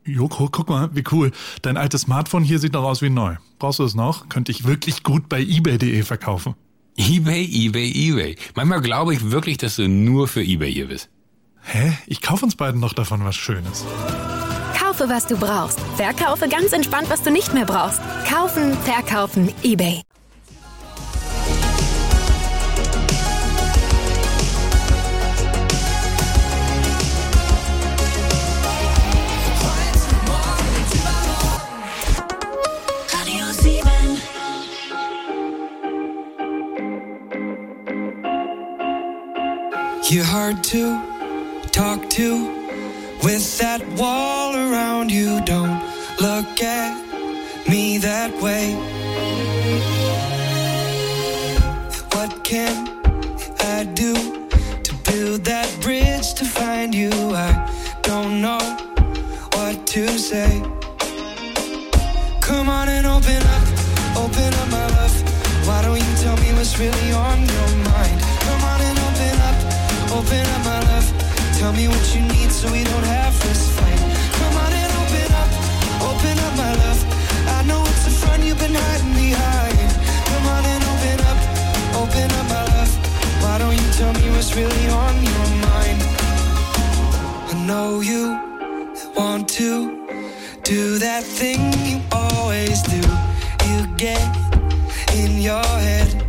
Joko, guck mal, wie cool. Dein altes Smartphone hier sieht noch aus wie neu. Brauchst du es noch? Könnte ich wirklich gut bei eBay.de verkaufen. eBay. Manchmal glaube ich wirklich, dass du nur für eBay hier bist. Hä? Ich kaufe uns beiden noch davon was Schönes. Kaufe, was du brauchst. Verkaufe ganz entspannt, was du nicht mehr brauchst. Kaufen, verkaufen, eBay. You're hard to talk to with that wall around you. Don't look at me that way. What can I do to build that bridge to find you? I don't know what to say. Come on and open up my love. Why don't you tell me what's really on your mind? Come on and open up my love. Tell me what you need so we don't have this fight. Come on and open up my love. I know it's the front you've been hiding behind. Come on and open up my love. Why don't you tell me what's really on your mind? I know you want to do that thing you always do. You get in your head.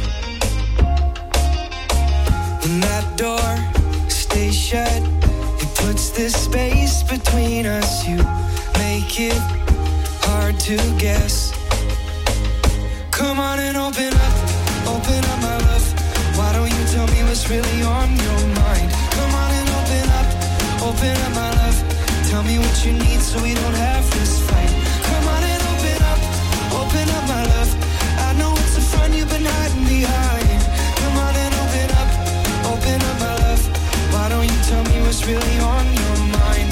When that door stays shut, it puts this space between us. You make it hard to guess. Come on and open up my love. Why don't you tell me what's really on your mind? Come on and open up my love. Tell me what you need so we don't have this fight. Come on and open up my love. I know it's the front you've been hiding behind. Come on and open up my love. Why don't you tell me what's really on your mind?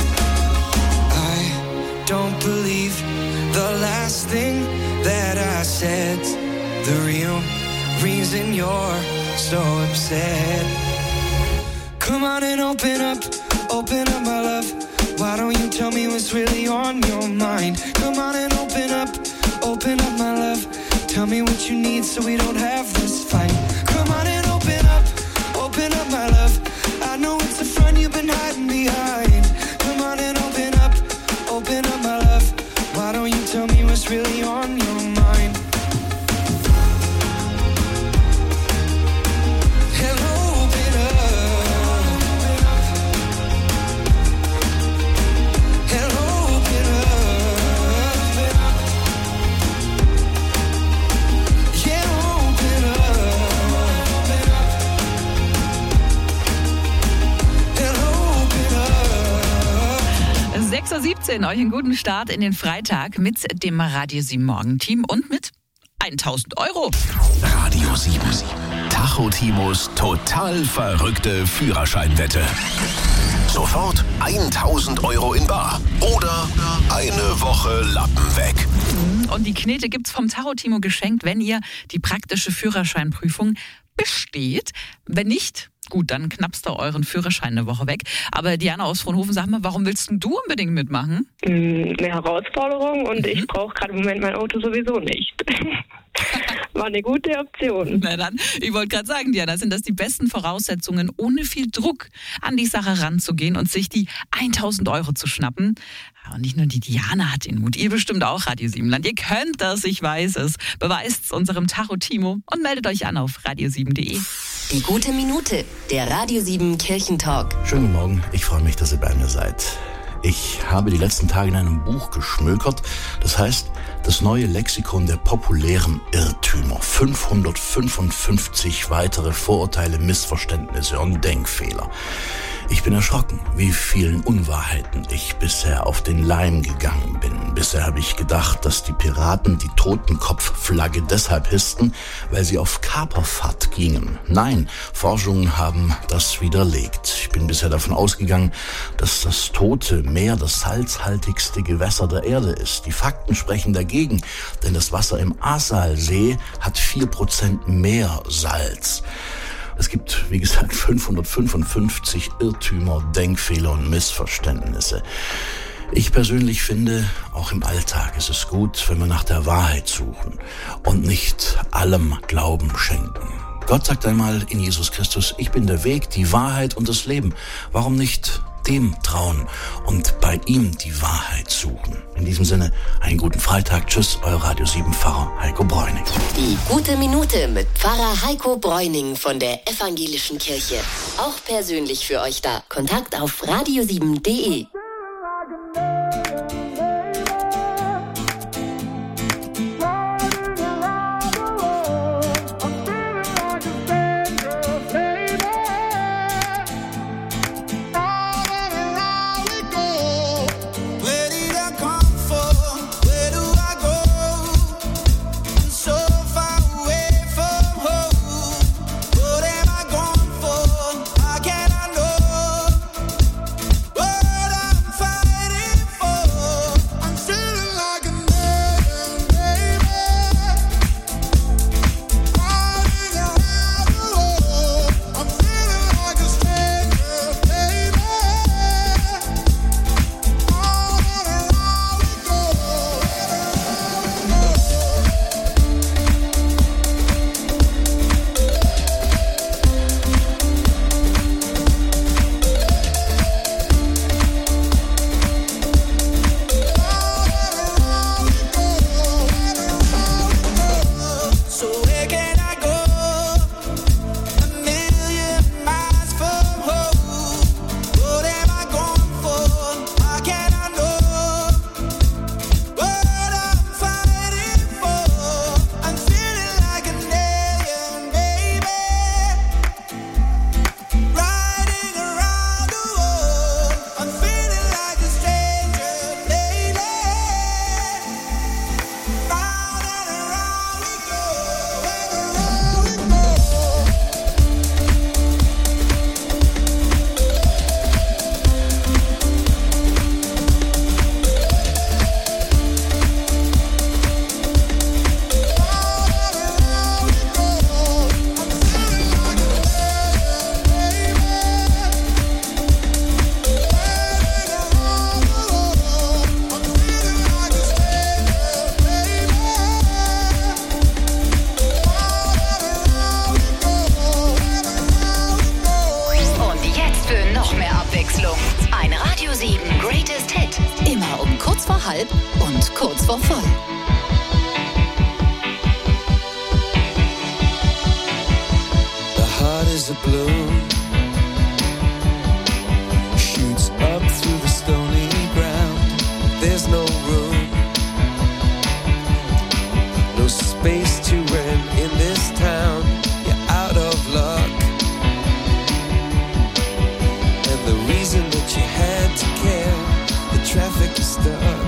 I don't believe the last thing that I said. The real reason you're so upset. Come on and open up my love. Why don't you tell me what's really on your mind? Come on and open up my love. Tell me what you need so we don't have this fight. Come on and open up my love. I know it's the front you've been hiding behind. Come on and open up my love. Why don't you tell me what's really on your mind? Hello, open up. Hello, open up. Yeah, open up. 6:17 Uhr, euch einen guten Start in den Freitag mit dem Radio 7 Morgenteam und mit 1.000 €. Radio 7. Tacho Timos total verrückte Führerscheinwette. Sofort 1.000 € in bar oder eine Woche Lappen weg. Und die Knete gibt's vom Tacho Timo geschenkt, wenn ihr die praktische Führerscheinprüfung besteht. Wenn nicht, gut, dann knappst ihr euren Führerschein eine Woche weg. Aber Diana aus Fronhoven, sag mal, warum willst denn du unbedingt mitmachen? Eine Herausforderung und ich brauche gerade im Moment mein Auto sowieso nicht. War eine gute Option. Na dann, ich wollte gerade sagen, Diana, sind das die besten Voraussetzungen, ohne viel Druck an die Sache ranzugehen und sich die 1.000 € zu schnappen. Und nicht nur die Diana hat den Mut, ihr bestimmt auch, Radio 7 Ihr könnt das, ich weiß es. Beweist's unserem Tacho Timo und meldet euch an auf radio7.de. Die gute Minute, der Radio 7 Kirchentalk. Schönen guten Morgen, ich freue mich, dass ihr bei mir seid. Ich habe die letzten Tage in einem Buch geschmökert, das heißt das neue Lexikon der populären Irrtümer. 555 weitere Vorurteile, Missverständnisse und Denkfehler. Ich bin erschrocken, wie vielen Unwahrheiten ich bisher auf den Leim gegangen bin. Bisher habe ich gedacht, dass die Piraten die Totenkopfflagge deshalb hissten, weil sie auf Kaperfahrt gingen. Nein, Forschungen haben das widerlegt. Ich bin bisher davon ausgegangen, dass das Tote Meer das salzhaltigste Gewässer der Erde ist. Die Fakten sprechen dagegen, denn das Wasser im Ahrtalsee hat 4% mehr Salz. Es gibt, wie gesagt, 555 Irrtümer, Denkfehler und Missverständnisse. Ich persönlich finde, auch im Alltag ist es gut, wenn wir nach der Wahrheit suchen und nicht allem Glauben schenken. Gott sagt einmal in Jesus Christus, ich bin der Weg, die Wahrheit und das Leben. Warum nicht dem trauen und bei ihm die Wahrheit suchen? In diesem Sinne, einen guten Freitag. Tschüss, euer Radio 7 Pfarrer Heiko Bräuning. Die gute Minute mit Pfarrer Heiko Bräuning von der Evangelischen Kirche. Auch persönlich für euch da. Kontakt auf radio7.de. Und kurz vor voll. The heart is a balloon, shoots up through the stony ground. There's no room, no space to rent in this town. You're out of luck, and the reason that you had to care, the traffic is stuck.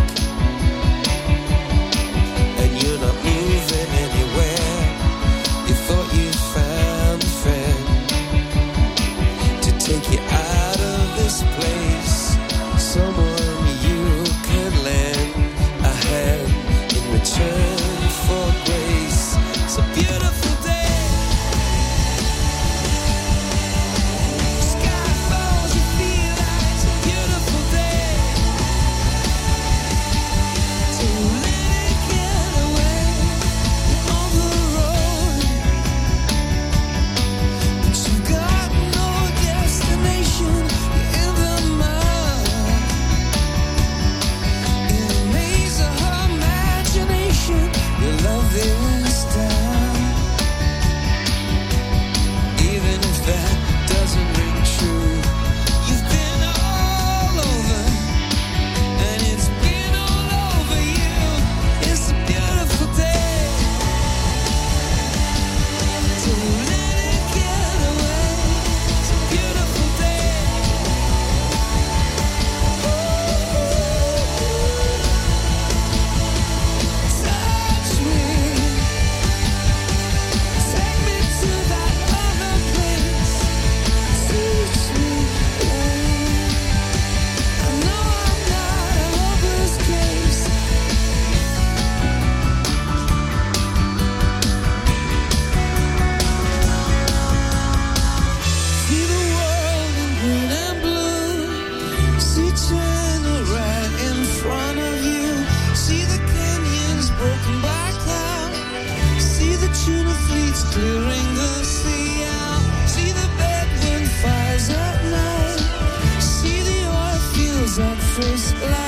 first love.